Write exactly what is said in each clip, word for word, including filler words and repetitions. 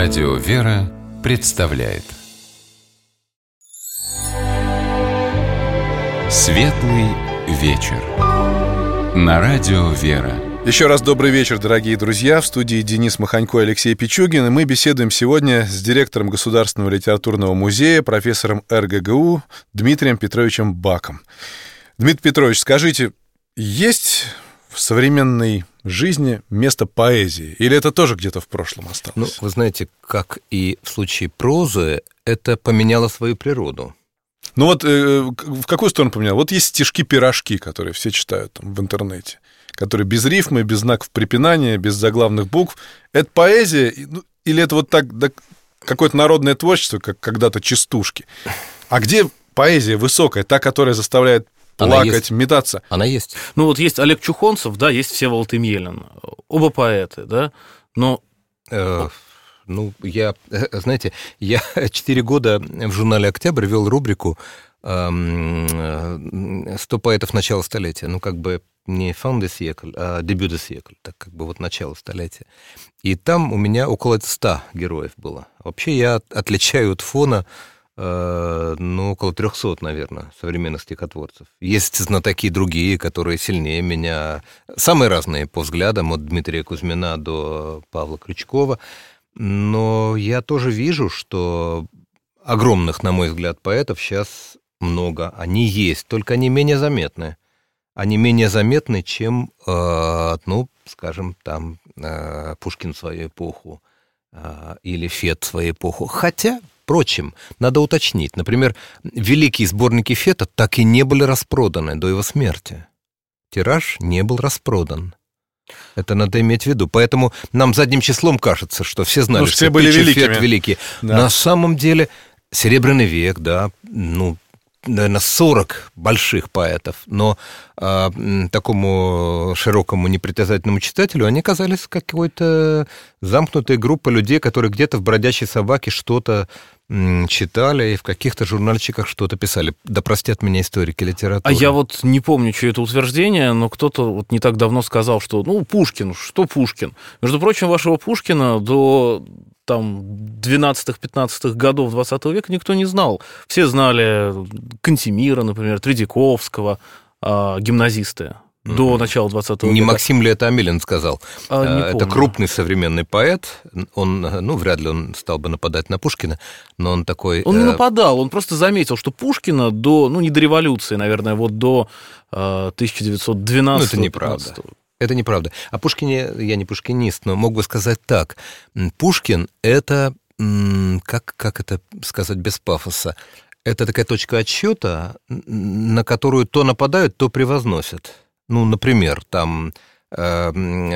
Радио «Вера» представляет Светлый вечер на Радио «Вера». Еще раз добрый вечер, дорогие друзья. В студии Денис Маханько и Алексей Пичугин. И мы беседуем сегодня с директором Государственного литературного музея, профессором эр гэ гэ у Дмитрием Петровичем Баком. Дмитрий Петрович, скажите, есть в современной жизни место поэзии? Или это тоже где-то в прошлом осталось? Ну, вы знаете, как и в случае прозы, это поменяло свою природу. Ну вот э, в какую сторону поменяло? Вот есть стишки-пирожки, которые все читают там в интернете, которые без рифмы, без знаков препинания, без заглавных букв. Это поэзия? Ну, или это вот так да, какое-то народное творчество, как когда-то частушки? А где поэзия высокая, та, которая заставляет плакать, метаться? Она есть. Ну вот есть Олег Чухонцев, да, есть Всеволод Емелин. Оба поэты, да, но... Э, ну, я, знаете, я четыре года в журнале «Октябрь» вел рубрику «сто поэтов начала столетия». Ну, как бы не «fin de siècle», а «début de siècle», так как бы вот начало столетия. И там у меня около ста героев было. Вообще я отличаю от фона ну, около трехсот, наверное, современных стихотворцев. Есть знатоки другие, которые сильнее меня. Самые разные по взглядам, от Дмитрия Кузьмина до Павла Крючкова. Но я тоже вижу, что огромных, на мой взгляд, поэтов сейчас много. Они есть, только они менее заметны. Они менее заметны, чем, ну, скажем, там, Пушкин в свою эпоху или Фет в свою эпоху. Хотя... Впрочем, надо уточнить. Например, великие сборники Фета так и не были распроданы до его смерти. Тираж не был распродан. Это надо иметь в виду. Поэтому нам задним числом кажется, что все знали, ну, что все были великими. Фет великий. Да. На самом деле, Серебряный век, да, ну, наверное, сорок больших поэтов, но а, такому широкому непритязательному читателю они казались какой-то замкнутой группой людей, которые где-то в «Бродячей собаке» что-то м, читали и в каких-то журнальчиках что-то писали. Да простят меня историки литературы. А я вот не помню, чье это утверждение, но кто-то вот не так давно сказал, что, ну, Пушкин, что Пушкин? Между прочим, вашего Пушкина до... там, двенадцатых-пятнадцатых годов двадцатого века никто не знал. Все знали Кантемира, например, Тредяковского, э, гимназисты mm-hmm. до начала двадцатого века. Не Максим ли это Амелин сказал? А, не это помню. Крупный современный поэт. Он, ну, вряд ли он стал бы нападать на Пушкина, но он такой... Он не нападал, он просто заметил, что Пушкина до, ну, не до революции, наверное, вот до э, тысяча девятьсот двенадцатого. Ну, это неправда. Это неправда. О Пушкине я не пушкинист, но мог бы сказать так. Пушкин — это, как, как это сказать без пафоса, это такая точка отсчета, на которую то нападают, то превозносят. Ну, например, там э,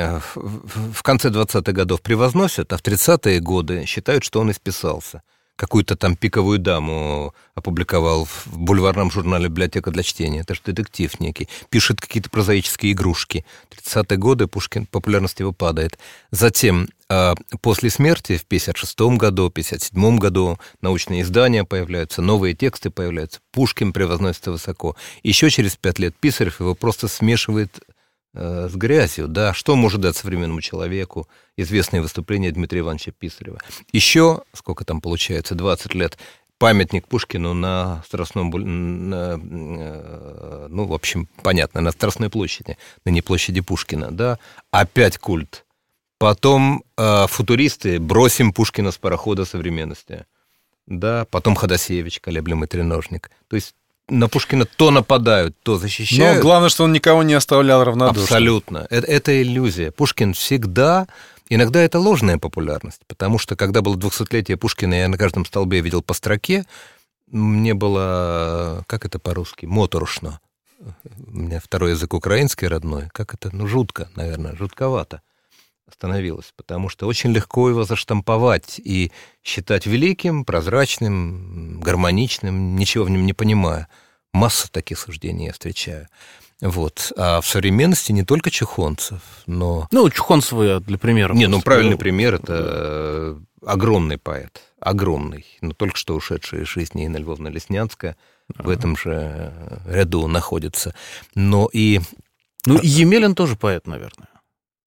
в конце двадцатых годов превозносят, а в тридцатые годы считают, что он исписался. Какую-то там пиковую даму опубликовал в бульварном журнале «Библиотека для чтения». Это же детектив некий. Пишет какие-то прозаические игрушки. тридцатые годы Пушкин, популярность его падает. Затем, после смерти, в пятьдесят шестом году, в пятьдесят седьмом году научные издания появляются, новые тексты появляются. Пушкин превозносится высоко. Еще через пять лет Писарев его просто смешивает с грязью, да, что может дать современному человеку известные выступления Дмитрия Ивановича Писарева. Еще, сколько там получается, двадцать лет, памятник Пушкину на Страстном, на, ну, в общем, понятно, на Страстной площади, на не площади Пушкина, да, опять культ. Потом э, футуристы «Бросим Пушкина с парохода современности», да, потом Ходосевич, колеблемый треножник, то есть на Пушкина то нападают, то защищают. Но главное, что он никого не оставлял равнодушным. Абсолютно. Это, это иллюзия. Пушкин всегда... Иногда это ложная популярность, потому что, когда было двухсотлетие Пушкина, я на каждом столбе видел по строке, мне было... Как это по-русски? Моторошно. У меня второй язык украинский родной. Как это? Ну, жутко, наверное, жутковато становилось, потому что очень легко его заштамповать и считать великим, прозрачным, гармоничным, ничего в нем не понимая. Масса таких суждений я встречаю. Вот. А в современности не только Чухонцев, но... Ну, Чухонцева я для примера. Не, ну, правильный пример — это огромный поэт, огромный, но только что ушедший из жизни Инна Львовна Леснянская а-а-а. в этом же ряду находится. Но и... Ну, и Емелин тоже поэт, наверное.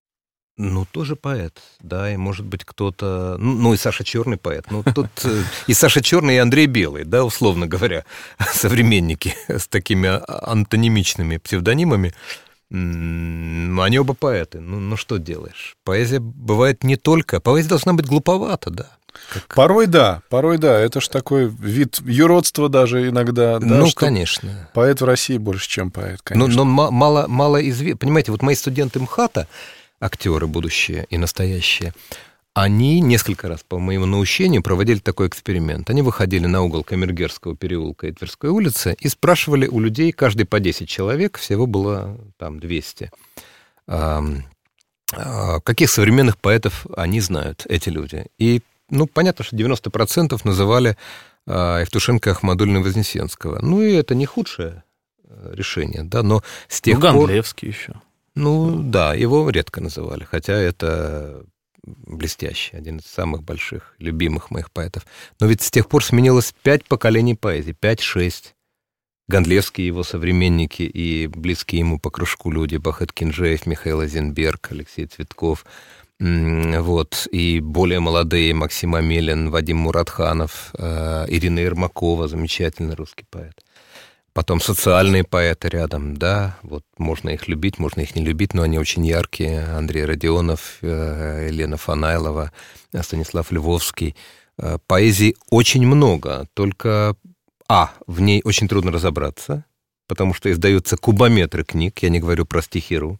Ну, тоже поэт, да, и, может быть, кто-то... Ну, ну, и Саша Черный поэт. Ну, тут и Саша Черный, и Андрей Белый, да, условно говоря, современники с такими антонимичными псевдонимами. Они оба поэты. Ну, ну, что делаешь? Поэзия бывает не только... Поэзия должна быть глуповата, да. Как... Порой да, порой да. Это ж такой вид юродства даже иногда. Да, ну, конечно. Поэт в России больше, чем поэт, конечно. Но, но мало, мало известно. Понимаете, вот мои студенты МХАТа, актеры будущие и настоящие, они несколько раз по моему наущению проводили такой эксперимент. Они выходили на угол Камергерского переулка и Тверской улицы и спрашивали у людей, каждый по десять человек, всего было там двести, каких современных поэтов они знают, эти люди. И, ну, понятно, что девяносто процентов называли Евтушенко, Ахмадуллина и Вознесенского. Ну, и это не худшее решение, да, но с тех ну, пор... Гондлевский еще. Ну, да, его редко называли, хотя это блестящий, один из самых больших, любимых моих поэтов. Но ведь с тех пор сменилось пять поколений поэзии, пять-шесть. Гондлевский, его современники и близкие ему по кружку люди, Бахет Кинжеев, Михаил Айзенберг, Алексей Цветков, вот, и более молодые Максим Амелин, Вадим Муратханов, Ирина Ермакова, замечательный русский поэт. Потом социальные поэты рядом, да, вот можно их любить, можно их не любить, но они очень яркие. Андрей Родионов, Елена Фанайлова, Станислав Львовский. Поэзии очень много, только, а, в ней очень трудно разобраться, потому что издаются кубометры книг, я не говорю про стихиру.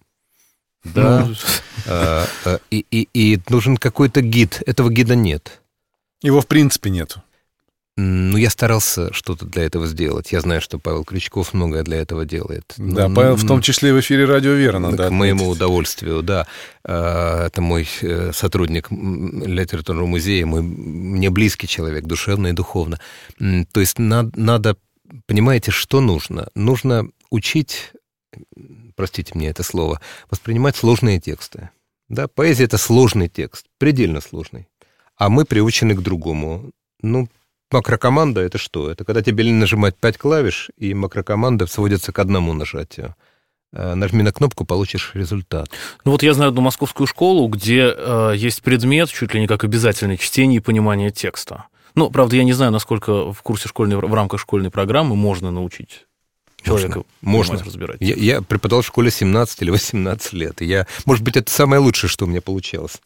Да, ну... и, и, и нужен какой-то гид, этого гида нет. Его в принципе нету. Ну, я старался что-то для этого сделать. Я знаю, что Павел Крючков многое для этого делает. Да, ну, Павел в том числе в эфире «Радио Вера», надо к моему удовольствию, да. Это мой сотрудник литературного музея, мой мне близкий человек, душевно и духовно. То есть надо, надо, понимаете, что нужно? Нужно учить, простите мне это слово, воспринимать сложные тексты. Да, поэзия — это сложный текст, предельно сложный. А мы приучены к другому. Ну, макрокоманда — это что? Это когда тебе нажимать пять клавиш, и макрокоманда сводится к одному нажатию. Нажми на кнопку, получишь результат. Ну вот я знаю одну московскую школу, где э, есть предмет, чуть ли не как обязательное чтение и понимание текста. Ну, правда, я не знаю, насколько в курсе школьной, в рамках школьной программы можно научить человека можно разбирать. Я, я преподавал в школе семнадцать или восемнадцать лет. И я, может быть, это самое лучшее, что у меня получалось.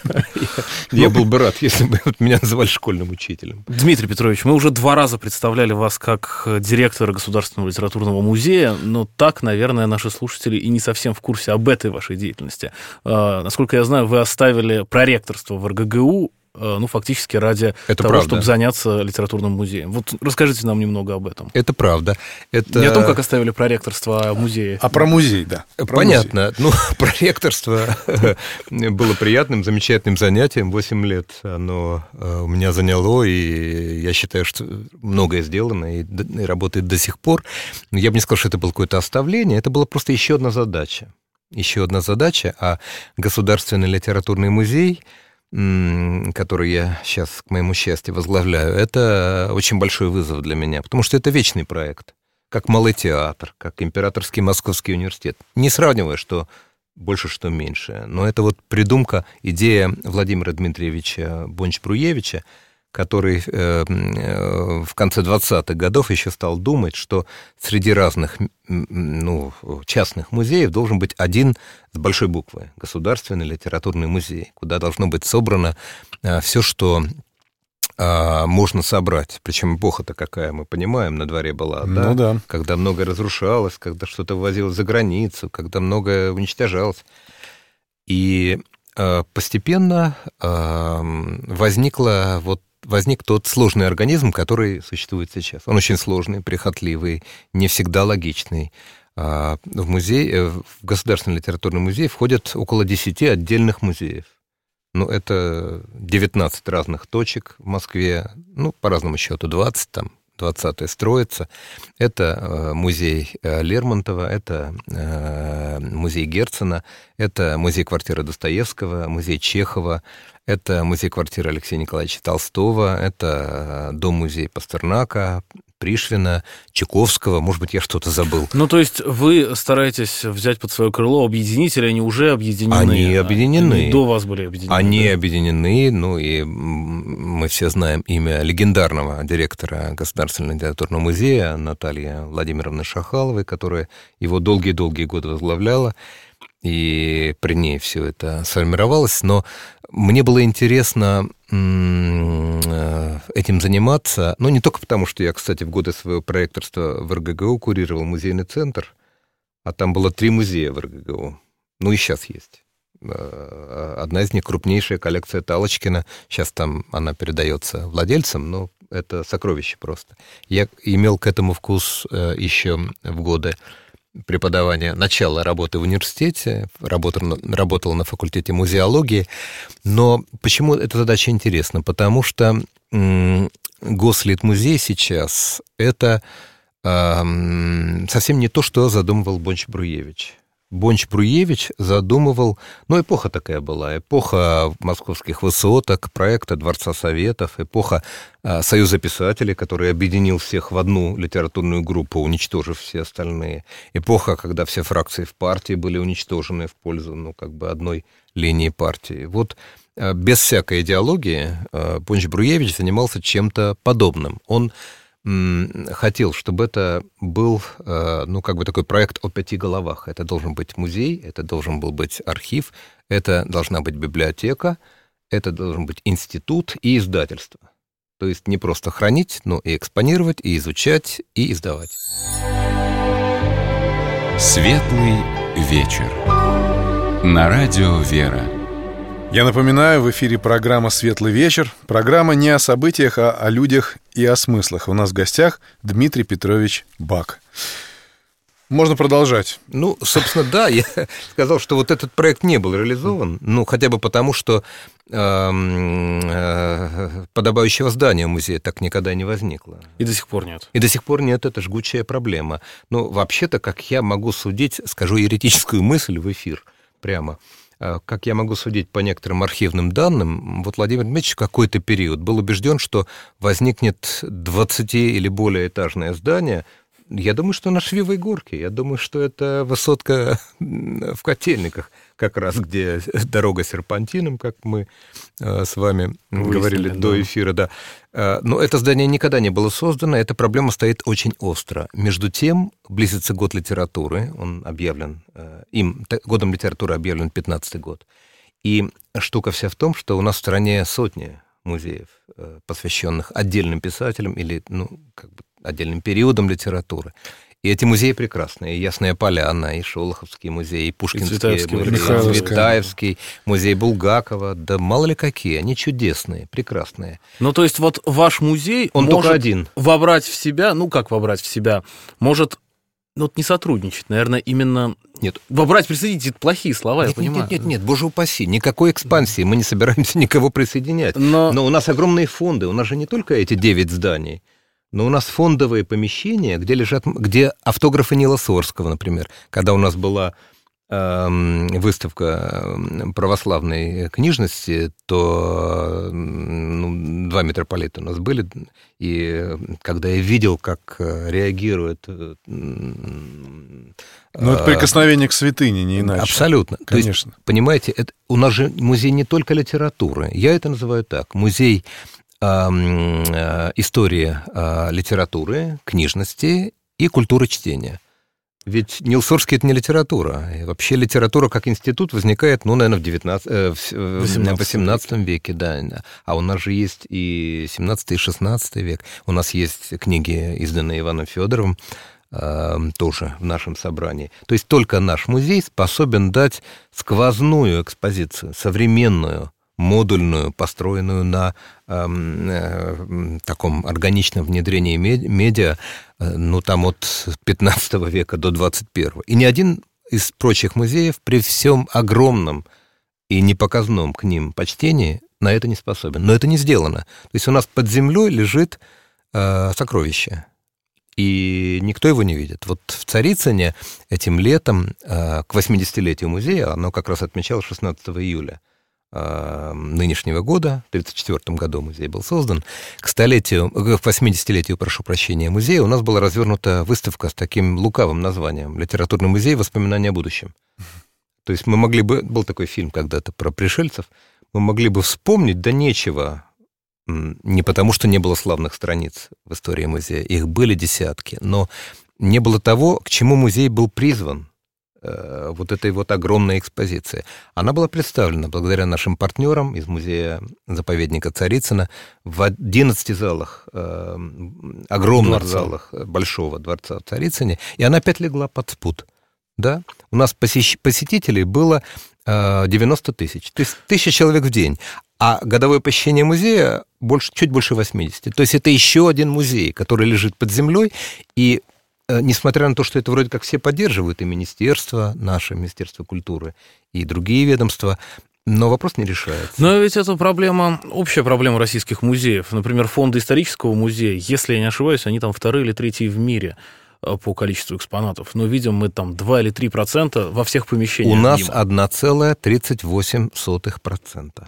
Я был бы рад, если бы меня называли школьным учителем. Дмитрий Петрович, мы уже два раза представляли вас как директора Государственного литературного музея, но так, наверное, наши слушатели и не совсем в курсе об этой вашей деятельности. Насколько я знаю, вы оставили проректорство в эр гэ гэ у, ну, фактически ради это того, правда. Чтобы заняться литературным музеем. Вот расскажите нам немного об этом. Это правда. Это... Не о том, как оставили проректорство, а о музее. А про музей, да. Про Понятно. Музей. Ну, проректорство было приятным, замечательным занятием. Восемь лет оно у меня заняло, и я считаю, что многое сделано и работает до сих пор. Но я бы не сказал, что это было какое-то оставление. Это была просто еще одна задача. Еще одна задача, а Государственный литературный музей, который я сейчас, к моему счастью, возглавляю, это очень большой вызов для меня, потому что это вечный проект, как Малый театр, как Императорский Московский университет. Не сравнивая, что больше, что меньше, но это вот придумка, идея Владимира Дмитриевича Бонч-Бруевича, который в конце двадцатых годов еще стал думать, что среди разных, ну, частных музеев должен быть один с большой буквы — Государственный литературный музей, куда должно быть собрано все, что можно собрать. Причем эпоха-то какая, мы понимаем, на дворе была, да? Ну, да. Когда многое разрушалось, когда что-то ввозилось за границу, когда многое уничтожалось. И постепенно возникла вот возник тот сложный организм, который существует сейчас. Он очень сложный, прихотливый, не всегда логичный. В музей, в Государственный литературный музей входят около десяти отдельных музеев. Ну, это девятнадцать разных точек в Москве, ну, по разному счету двадцать, там, двадцатая строится. Это музей Лермонтова, это музей Герцена, это музей-квартира Достоевского, музей Чехова, это музей-квартира Алексея Николаевича Толстого, это дом-музей Пастернака, Пришвина, Чайковского, может быть, я что-то забыл. Ну, то есть вы стараетесь взять под свое крыло, объединить, или они уже объединены? Они объединены. Они до вас были объединены? Они да? объединены, ну и мы все знаем имя легендарного директора Государственного литературного музея Натальи Владимировны Шахаловой, которая его долгие-долгие годы возглавляла, и при ней все это сформировалось. Но мне было интересно этим заниматься, но не только потому, что я, кстати, в годы своего проекторства в эр гэ гэ у курировал музейный центр, а там было три музея в эр гэ гэ у, ну и сейчас есть. Одна из них крупнейшая коллекция Талочкина. Сейчас там она передается владельцам, но это сокровище просто. Я имел к этому вкус еще в годы преподавания, начала работы в университете, работал, работал на факультете музеологии. Но почему эта задача интересна? Потому что Гослитмузей сейчас — это совсем не то, что задумывал Бонч-Бруевич. Бонч-Бруевич задумывал... Ну, эпоха такая была. Эпоха московских высоток, проекта Дворца Советов, эпоха а, Союза писателей, который объединил всех в одну литературную группу, уничтожив все остальные. Эпоха, когда все фракции в партии были уничтожены в пользу, ну, как бы одной линии партии. Вот а, без всякой идеологии а, Бонч-Бруевич занимался чем-то подобным. Он хотел, чтобы это был, ну, как бы такой проект о пяти головах. Это должен быть музей, это должен был быть архив, это должна быть библиотека, это должен быть институт и издательство. То есть не просто хранить, но и экспонировать, и изучать, и издавать. Светлый вечер. На радио «Вера». Я напоминаю, в эфире программа «Светлый вечер». Программа не о событиях, а о людях и о смыслах. У нас в гостях Дмитрий Петрович Бак. Можно продолжать. Ну, собственно, да, я сказал, что вот этот проект не был реализован, ну, хотя бы потому, что э, э, подобающего здания музея так никогда не возникло. И до сих пор нет. И до сих пор нет, это жгучая проблема. Ну, вообще-то, как я могу судить, скажу еретическую мысль в эфир прямо, как я могу судить по некоторым архивным данным, вот Владимир Дмитриевич в какой-то период был убежден, что возникнет двадцати- или более этажное здание. Я думаю, что на Швивой горке. Я думаю, что это высотка в Котельниках, как раз где дорога серпантином, как мы с вами Выяснили, говорили да. до эфира. Да. Но это здание никогда не было создано, эта проблема стоит очень остро. Между тем, близится год литературы, он объявлен, им, годом литературы объявлен пятнадцатый год. И штука вся в том, что у нас в стране сотни музеев, посвященных отдельным писателям или, ну, как бы отдельным периодам литературы. И эти музеи прекрасные. И Ясная Поляна, и Шолоховский музей, и Пушкинский, Цветаевский, музей, Цветаевский, музей Булгакова. Да мало ли какие. Они чудесные, прекрасные. Ну, то есть вот ваш музей Он может только один. вобрать в себя, ну, как вобрать в себя, может, ну, вот не сотрудничать, наверное, именно... Нет. Вобрать, присоединить, это плохие слова, нет, я нет, понимаю. Нет, нет, нет, боже упаси, никакой экспансии, мы не собираемся никого присоединять. Но... Но у нас огромные фонды, у нас же не только эти девять зданий, но у нас фондовые помещения, где лежат, где автографы Нила Сорского, например, когда у нас была э, выставка православной книжности, то ну, два митрополита у нас были, и когда я видел, как реагируют... Ну, это прикосновение к святыне, не иначе. Абсолютно. Конечно. То есть, понимаете, это, у нас же музей не только литературы, я это называю так, музей... истории литературы, книжности и культуры чтения. Ведь Нил Сорский — это не литература. И вообще литература как институт возникает, ну, наверное, в девятнадцатом, в восемнадцатом веке. Да. А у нас же есть и семнадцатый, и шестнадцатый век. У нас есть книги, изданные Иваном Федоровым, тоже в нашем собрании. То есть только наш музей способен дать сквозную экспозицию, современную, модульную, построенную на э, э, таком органичном внедрении медиа, э, ну, там от пятнадцатого века до двадцать первого. И ни один из прочих музеев при всем огромном и непоказном к ним почтении на это не способен. Но это не сделано. То есть у нас под землей лежит э, сокровище, и никто его не видит. Вот в Царицыне этим летом, э, к восьмидесятилетию музея, оно как раз отмечалось шестнадцатого июля, нынешнего года, в тридцать четвёртом году музей был создан, к столетию, к восьмидесятилетию, прошу прощения, музея у нас была развернута выставка с таким лукавым названием «Литературный музей. Воспоминания о будущем». То есть мы могли бы... Был такой фильм когда-то про пришельцев. Мы могли бы вспомнить, да нечего. Не потому, что не было славных страниц в истории музея. Их были десятки. Но не было того, к чему музей был призван. Вот этой вот огромной экспозиции. Она была представлена благодаря нашим партнерам из музея-заповедника Царицына в одиннадцати залах, огромных Дворца. залах Большого дворца в Царицыне, и она опять легла под спут. Да? У нас посещ... посетителей было девяносто тысяч, то есть тысяча человек в день, а годовое посещение музея больше, чуть больше восьмидесяти. То есть это еще один музей, который лежит под землей, и несмотря на то, что это вроде как все поддерживают, и министерство, наше Министерство культуры, и другие ведомства, но вопрос не решается. Но ведь это проблема, общая проблема российских музеев. Например, фонды исторического музея, если я не ошибаюсь, они там вторые или третьи в мире по количеству экспонатов. Но видим мы там два или три процента во всех помещениях. У нас одна целая тридцать восемь сотых процента.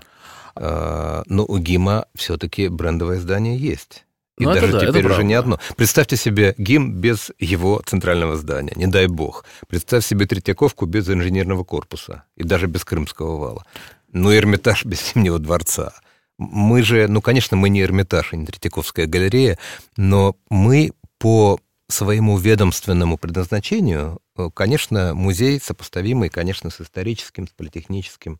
Но у ГИМа все-таки брендовое издание есть. И ну, даже да, теперь уже не одно. Представьте себе ГИМ без его центрального здания, не дай бог. Представь себе Третьяковку без инженерного корпуса и даже без Крымского вала. Ну, Эрмитаж без Зимнего дворца. Мы же, ну, конечно, мы не Эрмитаж и не Третьяковская галерея, но мы по своему ведомственному предназначению, конечно, музей сопоставимый, конечно, с историческим, с политехническим.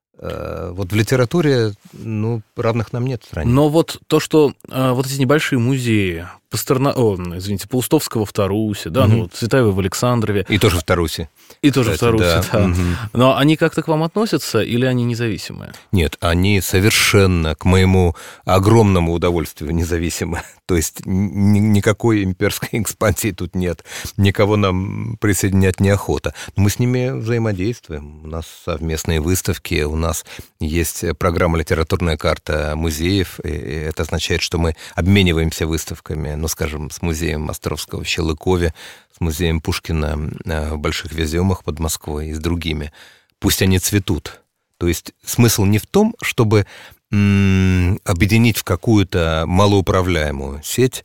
Вот в литературе, ну, равных нам нет в стране. Но вот то, что а, вот эти небольшие музеи, Пастерна... О, извините, Паустовского в Тарусе, да, угу. ну, Цветаева в Александрове. И тоже в Тарусе. И тоже Кстати, в Тарусе, да. да. Угу. Но они как-то к вам относятся или они независимые? Нет, они совершенно, к моему огромному удовольствию, независимы. То есть ни- никакой имперской экспансии тут нет. Никого нам присоединять неохота. Но мы с ними взаимодействуем. У нас совместные выставки, у нас есть программа «Литературная карта музеев». И это означает, что мы обмениваемся выставками, ну, скажем, с музеем Островского в Щелыкове, с музеем Пушкина в Больших Веземах под Москвой и с другими. Пусть они цветут. То есть смысл не в том, чтобы м- объединить в какую-то малоуправляемую сеть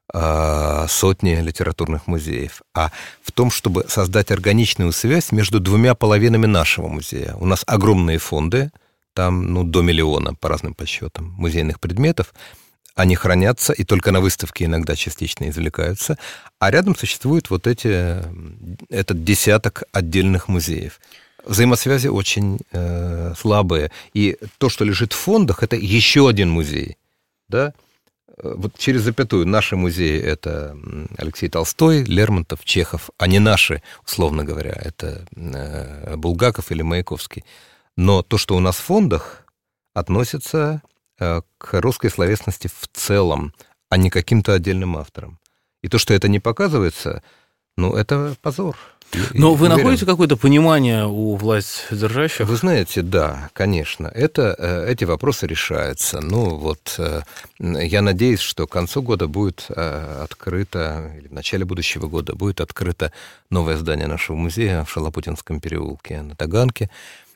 э- сотни литературных музеев, а в том, чтобы создать органичную связь между двумя половинами нашего музея. У нас огромные фонды, там ну, до миллиона по разным подсчетам музейных предметов. Они хранятся, и только на выставке иногда частично извлекаются. А рядом существуют вот эти, этот десяток отдельных музеев. Взаимосвязи очень э, слабые. И то, что лежит в фондах, это еще один музей. Да? Вот через запятую. Наши музеи — это Алексей Толстой, Лермонтов, Чехов, а не наши, условно говоря. Это э, Булгаков или Маяковский. Но то, что у нас в фондах, относится к русской словесности в целом, а не каким-то отдельным авторам. И то, что это не показывается, ну, это позор. Но вы уверен. Находите какое-то понимание у властьдержащих? Вы знаете, да, конечно, это, эти вопросы решаются. Ну, вот я надеюсь, что к концу года будет открыто, или в начале будущего года будет открыто новое здание нашего музея в Шалопутинском переулке на Таганке,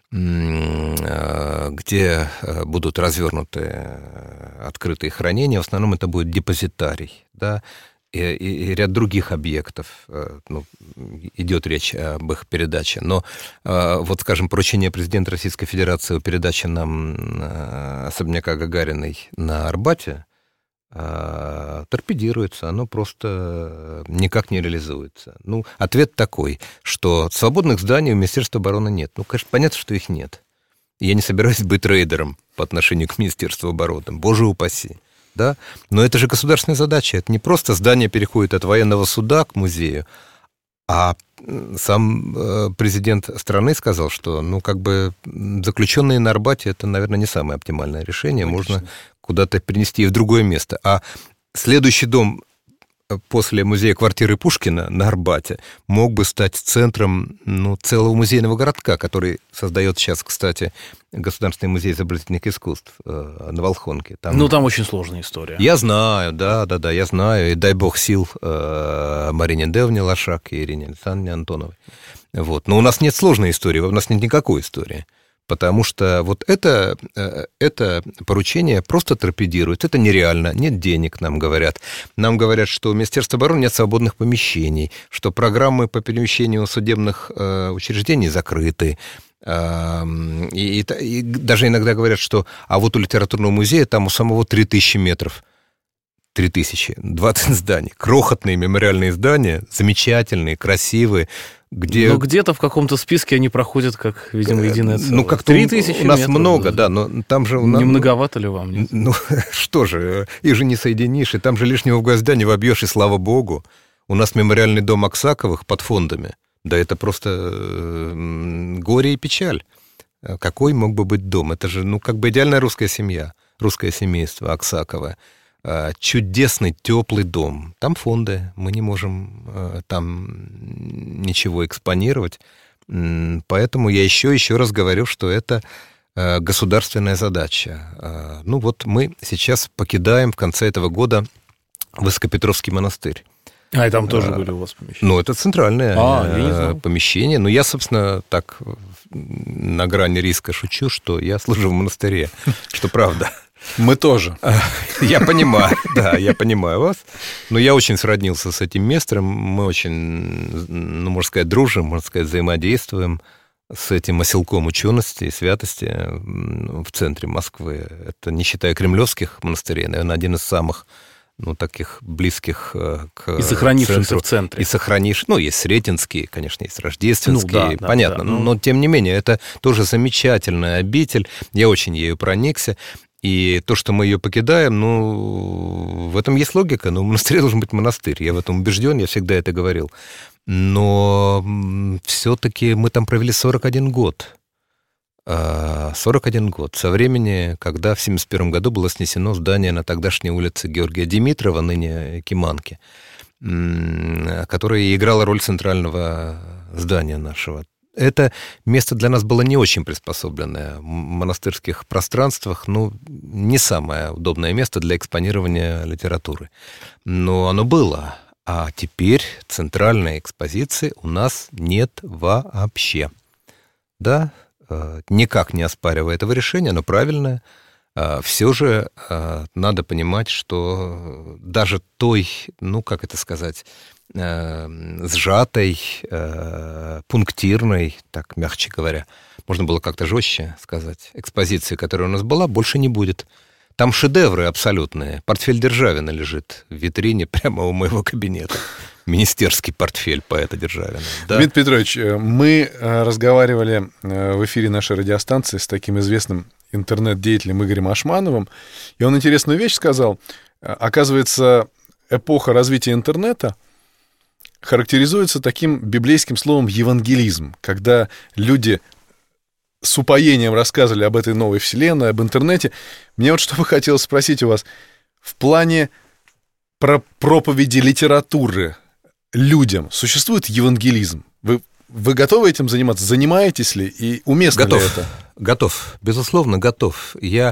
где будут развернуты открытые хранения. В основном это будет депозитарий, да, и, и, и ряд других объектов. Ну, идет речь об их передаче. Но вот, скажем, поручение президента Российской Федерации о передаче нам особняка Гагариной на Арбате торпедируется, оно просто никак не реализуется. Ну, ответ такой, что свободных зданий у Министерства обороны нет. Ну, конечно, понятно, что их нет. Я не собираюсь быть рейдером по отношению к Министерству обороны. Боже упаси. Да? Но это же государственная задача. Это не просто здание переходит от военного суда к музею, а сам президент страны сказал, что, ну, как бы заключенные на Арбате — это, наверное, не самое оптимальное решение. Логично. Можно куда-то перенести в другое место. А следующий дом после музея-квартиры Пушкина на Арбате мог бы стать центром, ну, целого музейного городка, который создает сейчас, кстати, Государственный музей изобразительных искусств э, на Волхонке. Там... Ну, там очень сложная история. Я знаю, да, да, да, я знаю. И дай бог сил э, Марине Девне Лошак и Ирине Александровне Антоновой. Вот. Но у нас нет сложной истории, у нас нет никакой истории. Потому что вот это, это поручение просто торпедирует. Это нереально. Нет денег, нам говорят. Нам говорят, что у Министерства обороны нет свободных помещений, что программы по перемещению судебных учреждений закрыты. И, и, и даже иногда говорят, что а вот у литературного музея там у самого три тысячи метров. три тысячи, двадцать зданий. Крохотные мемориальные здания, замечательные, красивые. Где... Но где-то в каком-то списке они проходят как, видимо, единое целое. Ну, как-то три тысячи у нас метров, много, да, но там же... Не многовато ли вам? Нет? Ну, что же, их же не соединишь, и там же лишнего гвоздя не вобьешь, и слава богу. У нас мемориальный дом Аксаковых под фондами. Да это просто горе и печаль. Какой мог бы быть дом? Это же, ну, как бы идеальная русская семья, русское семейство Аксаковое. Чудесный, теплый дом. Там фонды, мы не можем там ничего экспонировать. Поэтому я еще, еще раз говорю, что это государственная задача. Ну вот мы сейчас покидаем в конце этого года Высокопетровский монастырь. А, и там тоже были у вас помещения? Ну, это центральное а, помещение. Но я, собственно, так на грани риска шучу, что я служу в монастыре, что правда. Мы тоже. Я понимаю, да, я понимаю вас. Но я очень сроднился с этим местом. Мы очень, ну, можно сказать, дружим, можно сказать, взаимодействуем с этим оселком учености и святости в центре Москвы. Это, не считая кремлевских монастырей, наверное, один из самых, ну, таких близких к и сохранившихся центру. В центре. И сохранивших. Ну, есть Сретенские, конечно, есть Рождественские, ну, да, понятно. Да, да, но, но, тем не менее, это тоже замечательная обитель. Я очень ею проникся. И то, что мы ее покидаем, ну, в этом есть логика. Но в монастыре должен быть монастырь. Я в этом убежден, я всегда это говорил. Но все-таки мы там провели сорок один год. сорок один год. Со времени, когда в семьдесят первом году было снесено здание на тогдашней улице Георгия Димитрова, ныне Киманки, которое играло роль центрального здания нашего. Это место для нас было не очень приспособленное. В монастырских пространствах, ну, не самое удобное место для экспонирования литературы. Но оно было. А теперь центральной экспозиции у нас нет вообще. Да, никак не оспаривая этого решения, но правильное. Все же надо понимать, что даже той, ну, как это сказать, сжатой, пунктирной, так мягче говоря, можно было как-то жестче сказать, экспозиции, которая у нас была, больше не будет. Там шедевры абсолютные. Портфель Державина лежит в витрине прямо у моего кабинета. Министерский портфель поэта Державина. Да? Дмитрий Петрович, мы разговаривали в эфире нашей радиостанции с таким известным интернет-деятелем Игорем Ашмановым, и он интересную вещь сказал. Оказывается, эпоха развития интернета характеризуется таким библейским словом «евангелизм», когда люди с упоением рассказывали об этой новой вселенной, об интернете. Мне вот что бы хотелось спросить у вас в плане про проповеди литературы людям. Существует евангелизм? Вы, вы готовы этим заниматься? Занимаетесь ли? И уместно готов. ли это? Готов. Безусловно, готов. Я,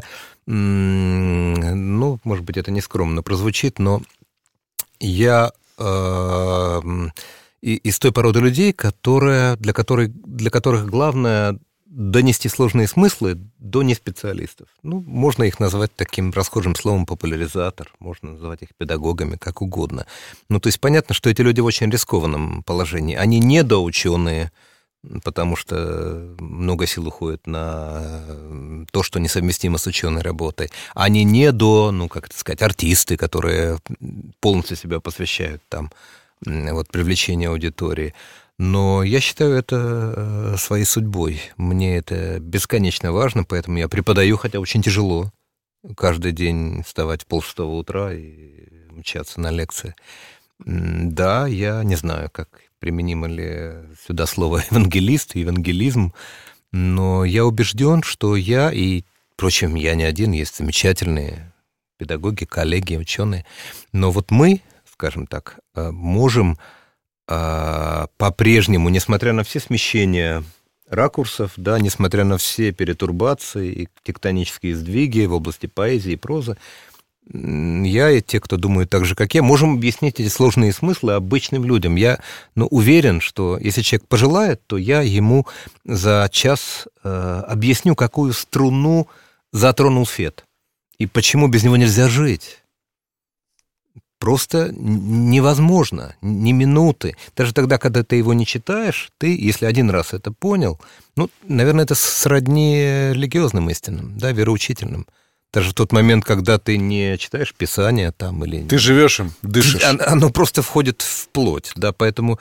ну, может быть, это нескромно прозвучит, но я э, из той породы людей, которые, для, которой, для которых главное донести сложные смыслы до неспециалистов. Ну, можно их назвать таким расхожим словом популяризатор, можно называть их педагогами, как угодно. Ну, то есть понятно, что эти люди в очень рискованном положении. Они недоученые, потому что много сил уходит на то, что несовместимо с ученой работой. Они не до, ну, как это сказать, артисты, которые полностью себя посвящают там, вот, привлечению аудитории. Но я считаю это своей судьбой. Мне это бесконечно важно, поэтому я преподаю, хотя очень тяжело. Каждый день вставать в полшестого утра и мчаться на лекции. Да, я не знаю, как применимо ли сюда слово «евангелист» и «евангелизм», но я убежден, что я и, впрочем, я не один, есть замечательные педагоги, коллеги, ученые. Но вот мы, скажем так, можем по-прежнему, несмотря на все смещения ракурсов, да, несмотря на все перетурбации и тектонические сдвиги в области поэзии и прозы, я и те, кто думают так же, как я, можем объяснить эти сложные смыслы обычным людям. Я ну, уверен, что если человек пожелает, то я ему за час э, объясню, какую струну затронул Фет и почему без него нельзя жить. Просто невозможно, ни минуты. Даже тогда, когда ты его не читаешь, ты, если один раз это понял, ну, наверное, это сродни религиозным истинам, да, вероучительным. Даже в тот момент, когда ты не читаешь Писание там или... Ты живешь им, дышишь. Оно просто входит в плоть, да, поэтому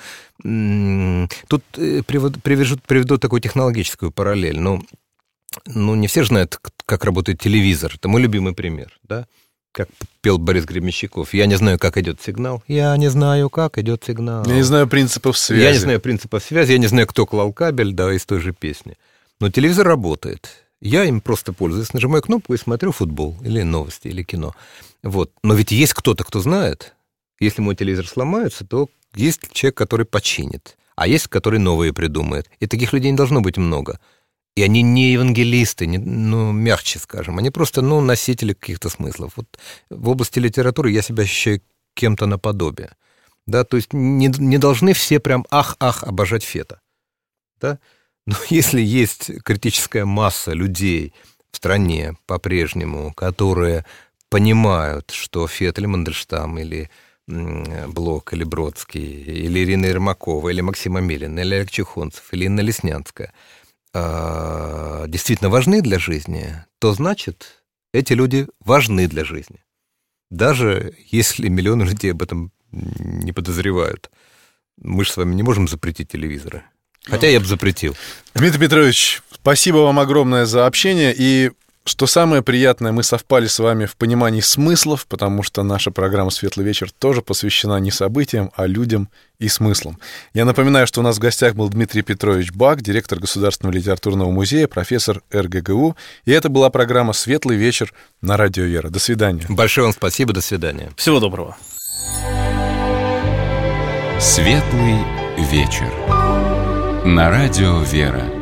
м- тут приведу, приведу такую технологическую параллель. Ну, ну, не все знают, как работает телевизор. Это мой любимый пример, да. Как пел Борис Гребенщиков. Я не знаю, как идет сигнал. Я не знаю, как идет сигнал. Я не знаю принципов связи. Я не знаю принципов связи. Я не знаю, кто клал кабель, да, из той же песни. Но телевизор работает. Я им просто пользуюсь. Нажимаю кнопку и смотрю футбол, или новости, или кино. Вот. Но ведь есть кто-то, кто знает. Если мой телевизор сломается, то есть человек, который починит. А есть, который новые придумает. И таких людей не должно быть много. И они не евангелисты, не, ну, мягче скажем, они просто, ну, носители каких-то смыслов. Вот в области литературы я себя ощущаю кем-то наподобие. Да, то есть не, не должны все прям ах-ах обожать Фета. Да? Но если есть критическая масса людей в стране по-прежнему, которые понимают, что Фет или Мандельштам, или Блок, или Бродский, или Ирина Ермакова, или Максим Амелин, или Олег Чухонцев, или Инна Леснянская действительно важны для жизни, то значит, эти люди важны для жизни. Даже если миллионы людей об этом не подозревают. Мы же с вами не можем запретить телевизоры. Хотя я бы запретил. Дмитрий Петрович, спасибо вам огромное за общение. И что самое приятное, мы совпали с вами в понимании смыслов, потому что наша программа «Светлый вечер» тоже посвящена не событиям, а людям и смыслам. Я напоминаю, что у нас в гостях был Дмитрий Петрович Бак, директор Государственного литературного музея, профессор эр гэ гэ у. И это была программа «Светлый вечер» на Радио Вера. До свидания. Большое вам спасибо, до свидания. Всего доброго. «Светлый вечер» на Радио Вера.